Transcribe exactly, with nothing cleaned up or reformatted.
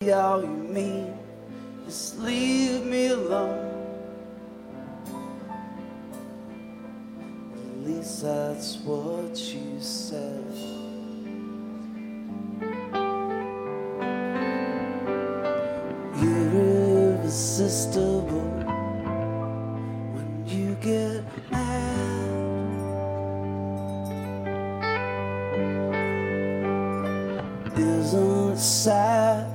all you mean, just leave me alone. At least that's what you said. You're irresistible when you get mad. Isn't it sad?